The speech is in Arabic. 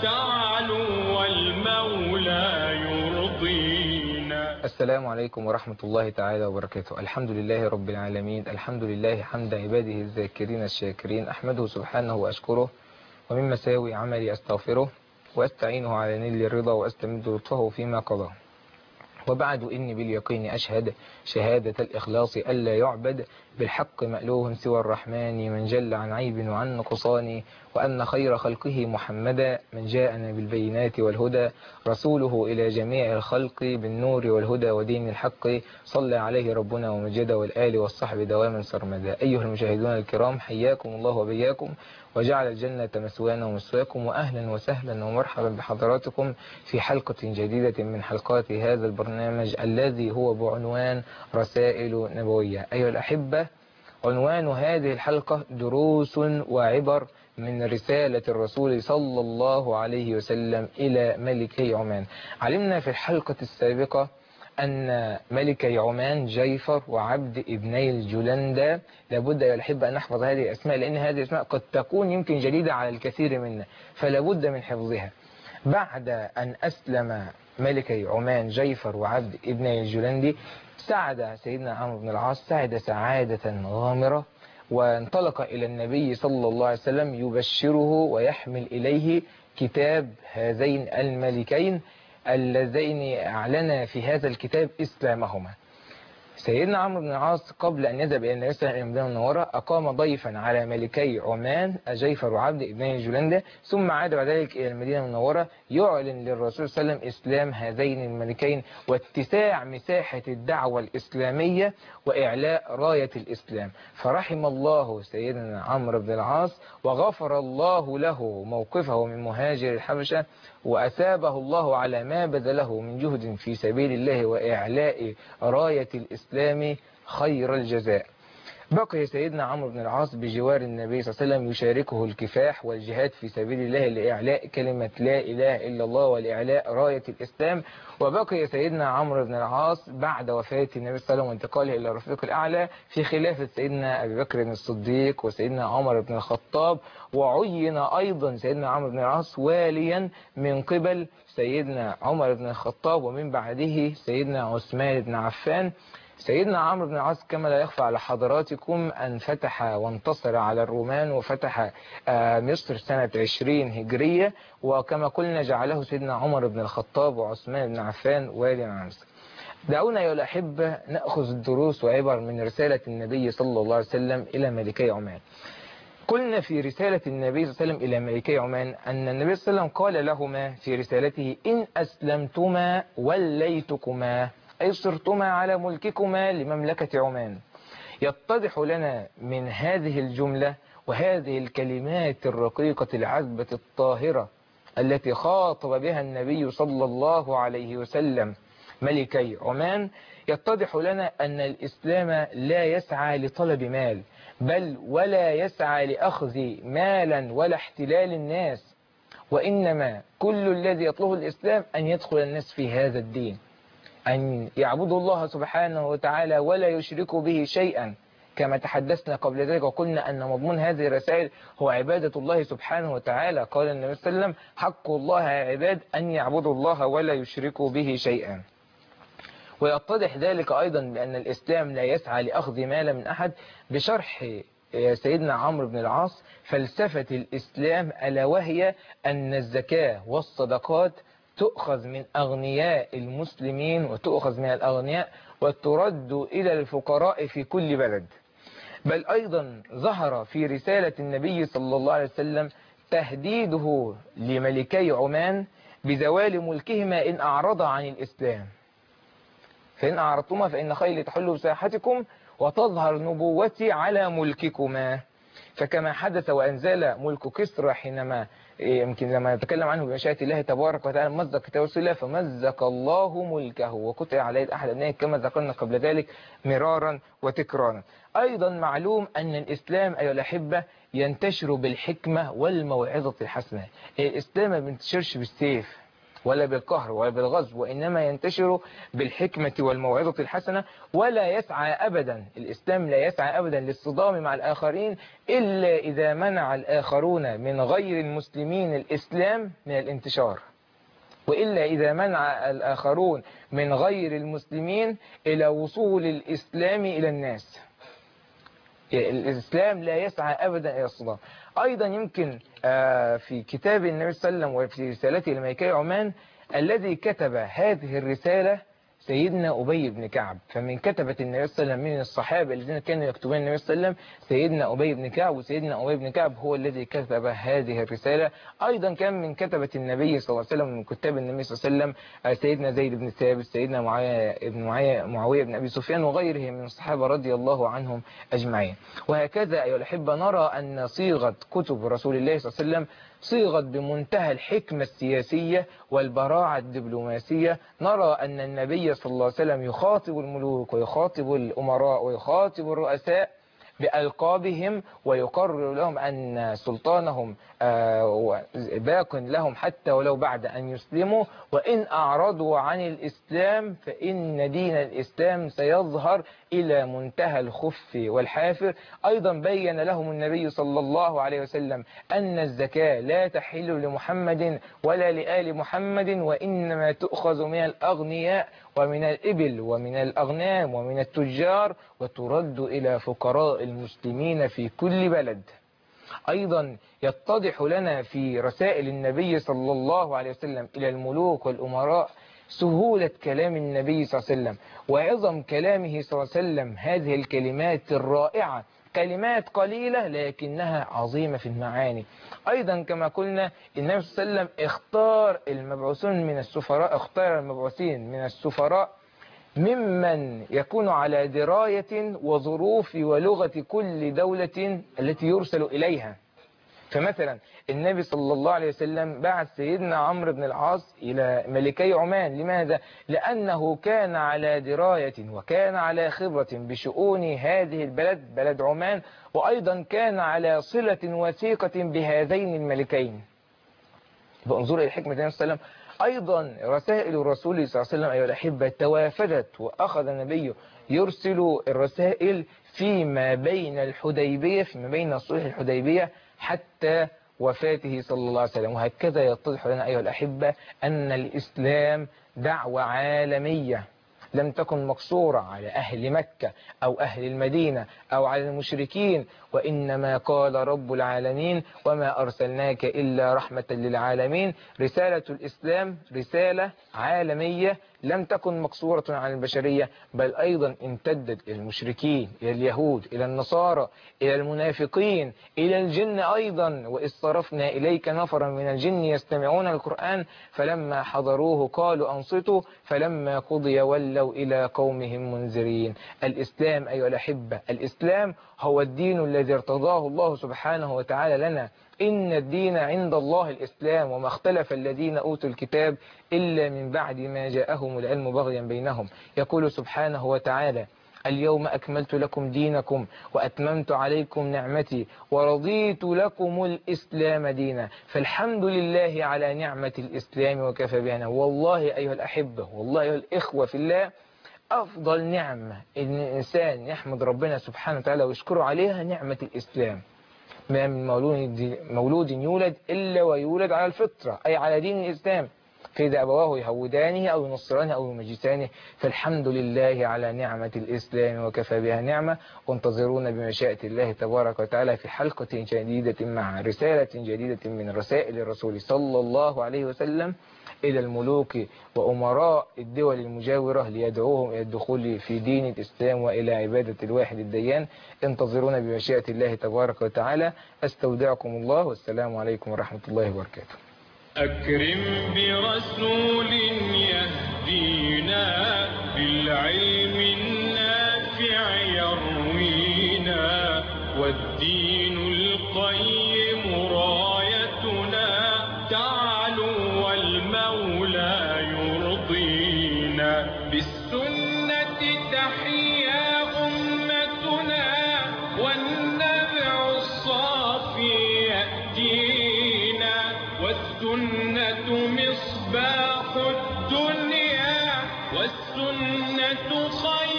تعلو والمولى يرضينا. السلام عليكم ورحمة الله تعالى وبركاته. الحمد لله رب العالمين، الحمد لله حمد عباده الذاكرين الشاكرين، أحمده سبحانه وأشكره، ومن مساوي عملي أستغفره وأستعينه على نيل الرضا وأستمد لطفه فيما قضى. وبعد إني باليقين أشهد شهادة الإخلاص ألا يعبد بالحق مألوه سوى الرحمن من جل عن عيب وعن نقصان، وأن خير خلقه محمدا من جاءنا بالبينات والهدى، رسوله إلى جميع الخلق بالنور والهدى ودين الحق، صلى عليه ربنا ومجد والآل والصحب دواما سرمدا. أيها المشاهدون الكرام، حياكم الله وبياكم، وجعل الجنة مسوانا ومسواكم، وأهلا وسهلا ومرحبا بحضراتكم في حلقة جديدة من حلقات هذا البرنامج الذي هو بعنوان رسائل نبوية. أيها الأحبة، عنوان هذه الحلقة دروس وعبر من رسالة الرسول صلى الله عليه وسلم إلى ملكي عمان. علمنا في الحلقة السابقة أن ملكي عمان جيفر وعبد ابني الجلندة، لابد أيها الأحبة أن نحفظ هذه الأسماء، لأن هذه الأسماء قد تكون يمكن جديدة على الكثير منا، فلا بد من حفظها. بعد أن أسلم ملكي عمان جيفر وعبد ابني الجلندي، سعد سيدنا عمرو بن العاص سعادة غامرة، وانطلق إلى النبي صلى الله عليه وسلم يبشره ويحمل إليه كتاب هذين الملكين اللذين أعلن في هذا الكتاب إسلامهما. سيدنا عمرو بن العاص قبل أن يذهب إلى النبي صلى الله عليه وسلم المدينة المنورة أقام ضيفا على ملكي عمان جيفر وعبد ابني الجلندة، ثم عاد بعد ذلك إلى المدينة المنورة يعلن للرسول صلى الله عليه وسلم إسلام هذين الملكين واتساع مساحة الدعوة الإسلامية وإعلاء راية الإسلام. فرحم الله سيدنا عمرو بن العاص وغفر الله له موقفه من مهاجر الحبشة، وأثابه الله على ما بذله من جهد في سبيل الله وإعلاء راية الإسلام خير الجزاء. بقي سيدنا عمرو بن العاص بجوار النبي صلى الله عليه وسلم يشاركه الكفاح والجهاد في سبيل الله لإعلاء كلمة لا إله إلا الله ولإعلاء راية الإسلام. وبقي سيدنا عمرو بن العاص بعد وفاة النبي صلى الله عليه وسلم وانتقاله إلى الرفيق الأعلى في خلافة سيدنا أبي بكر الصديق وسيدنا عمر بن الخطاب، وعين أيضا سيدنا عمرو بن العاص واليا من قبل سيدنا عمر بن الخطاب، ومن بعده سيدنا عثمان بن عفان. سيدنا عمرو بن العاص كما لا يخفى على حضراتكم أن فتح وانتصر على الرومان وفتح مصر سنة 20 هجرية، وكما قلنا جعله سيدنا عمر بن الخطاب وعثمان بن عفان واليا على مصر. دعونا يا الأحبة نأخذ الدروس وعبر من رسالة النبي صلى الله عليه وسلم إلى ملكي عمان. قلنا في رسالة النبي صلى الله عليه وسلم إلى ملكي عمان أن النبي صلى الله عليه وسلم قال لهما في رسالته: إن أسلمتما وليتكما، أي صرتما على ملككما لمملكة عمان. يتضح لنا من هذه الجملة وهذه الكلمات الرقيقة العذبة الطاهرة التي خاطب بها النبي صلى الله عليه وسلم ملكي عمان، يتضح لنا أن الإسلام لا يسعى لطلب مال، بل ولا يسعى لأخذ مالا ولا احتلال الناس، وإنما كل الذي يطلبه الإسلام أن يدخل الناس في هذا الدين، أن يعبدوا الله سبحانه وتعالى ولا يشركوا به شيئا، كما تحدثنا قبل ذلك وقلنا أن مضمون هذه الرسائل هو عبادة الله سبحانه وتعالى. قال النبي صلى الله عليه وسلم: حق الله يا عباد أن يعبدوا الله ولا يشركوا به شيئا. ويتضح ذلك أيضا بأن الإسلام لا يسعى لأخذ مال من أحد بشرح سيدنا عمرو بن العاص فلسفة الإسلام، ألا وهي أن الزكاة والصدقات تؤخذ من أغنياء المسلمين وتؤخذ من الأغنياء وترد إلى الفقراء في كل بلد. بل أيضا ظهر في رسالة النبي صلى الله عليه وسلم تهديده لملكي عمان بزوال ملكهما إن أعرض عن الإسلام، فإن أعرضتما فإن خيلي تحل بساحتكم وتظهر نبوتي على ملككما. فكما حدث وأنزل ملك كسرى حينما يمكن لما نتكلم عنه بمشيئة الله تبارك وتعالى مزق كتاب الله فمزق الله ملكه وقطع على يد أحد أبنائه، كما ذكرنا قبل ذلك مرارا وتكرارا. أيضا معلوم أن الإسلام أيها الأحبة ينتشر بالحكمة والموعظة الحسنة. الإسلام ما بينتشرش بالسيف، ولا بالقهر ولا بالغزو، وإنما ينتشر بالحكمة والموعظة الحسنة. ولا يسعى أبدا الإسلام لا يسعى أبدا للصدام مع الآخرين إلا إذا منع الآخرون من غير المسلمين الإسلام من الانتشار، وإلا إذا منع الآخرون من غير المسلمين إلى وصول الإسلام إلى الناس. الإسلام لا يسعى أبدا إلى الصدام. أيضا يمكن في كتاب النبي صلى الله عليه وسلم وفي رسالته لملكي عمان الذي كتب هذه الرسالة سيدنا أبي بن كعب. فمن كتبة النبي صلى الله عليه وسلم من الصحابة الذين كانوا يكتبون النبي صلى الله عليه وسلم سيدنا أبي بن كعب، وسيدنا أبي بن كعب هو الذي كتب هذه الرسالة. أيضا كان من كتبة النبي صلى الله عليه وسلم من كتاب النبي صلى الله عليه وسلم سيدنا زيد بن ثابت، سيدنا معاوية بن أبي سفيان وغيره من الصحابة رضي الله عنهم أجمعين. وهكذا أيها الأحبة نرى أن صيغة كتب رسول الله صلى الله عليه وسلم صيغت بمنتهى الحكمة السياسية والبراعة الدبلوماسية. نرى أن النبي صلى الله عليه وسلم يخاطب الملوك ويخاطب الأمراء ويخاطب الرؤساء بألقابهم، ويقرر لهم أن سلطانهم باق لهم حتى ولو بعد أن يسلموا، وإن أعرضوا عن الإسلام فإن دين الإسلام سيظهر إلى منتهى الخف والحافر. أيضا بين لهم النبي صلى الله عليه وسلم أن الزكاة لا تحل لمحمد ولا لآل محمد، وإنما تؤخذ من الأغنياء ومن الإبل ومن الأغنام ومن التجار وترد إلى فقراء المسلمين في كل بلد. أيضا يتضح لنا في رسائل النبي صلى الله عليه وسلم إلى الملوك والأمراء سهولة كلام النبي صلى الله عليه وسلم وعظم كلامه صلى الله عليه وسلم. هذه الكلمات الرائعة كلمات قليلة لكنها عظيمة في المعاني. أيضا كما قلنا النبي صلى الله عليه وسلم اختار المبعوثين من السفراء ممن يكون على دراية وظروف ولغة كل دولة التي يرسل إليها. فمثلا النبي صلى الله عليه وسلم بعث سيدنا عمرو بن العاص إلى ملكي عمان. لماذا؟ لأنه كان على دراية وكان على خبرة بشؤون هذه البلد بلد عمان، وأيضا كان على صلة وثيقة بهذين الملكين. فانظروا إلى حكمة النبي صلى الله عليه وسلم. أيضا رسائل الرسول صلى الله عليه وسلم أيها الأحبة توافدت، وأخذ النبي يرسل الرسائل فيما بين الحديبية فيما بين صلح الحديبية حتى وفاته صلى الله عليه وسلم. وهكذا يتضح لنا أيها الأحبة أن الإسلام دعوة عالمية لم تكن مقصورة على أهل مكة أو أهل المدينة أو على المشركين، وإنما قال رب العالمين وما أرسلناك إلا رحمة للعالمين. رسالة الإسلام رسالة عالمية لم تكن مقصورة على البشرية، بل أيضا امتدت إلى المشركين، إلى اليهود، إلى النصارى، إلى المنافقين، إلى الجن أيضا. وإذ صرفنا إليك نفرا من الجن يستمعون القرآن فلما حضروه قالوا أنصتوا فلما قضي ولوا إلى قومهم منذرين. الإسلام أيها الأحبة، الإسلام هو الدين الذي ارتضاه الله سبحانه وتعالى لنا. إن الدين عند الله الإسلام، وما اختلف الذين أوتوا الكتاب إلا من بعد ما جاءهم العلم بغيا بينهم. يقول سبحانه وتعالى اليوم أكملت لكم دينكم وأتممت عليكم نعمتي ورضيت لكم الإسلام دينا. فالحمد لله على نعمة الإسلام وكفى بها. والله أيها الأحبة، والله أيها الإخوة في الله، أفضل نعمة إن الإنسان يحمد ربنا سبحانه وتعالى ويشكره عليها نعمة الإسلام. ما من مولود يولد إلا ويولد على الفطرة أي على دين الإسلام، فإذا أبواه يهودانه أو ينصرانه أو يمجسانه. فالحمد لله على نعمة الإسلام وكفى بها نعمة. وانتظرونا بمشيئة الله تبارك وتعالى في حلقة جديدة مع رسالة جديدة من رسائل الرسول صلى الله عليه وسلم إلى الملوك وأمراء الدول المجاورة ليدعوهم إلى الدخول في دين الإسلام وإلى عبادة الواحد الديان. انتظرونا بمشيئة الله تبارك وتعالى. أستودعكم الله، والسلام عليكم ورحمة الله وبركاته. أكرم برسول يهدينا بالعلم النافع يروينا، والدين القيم رايتنا تعلو والمولى يرضينا. بالسنة تحيا أمتنا والنبع الصافي يأتينا. والسنة مصباح الدنيا والسنة خير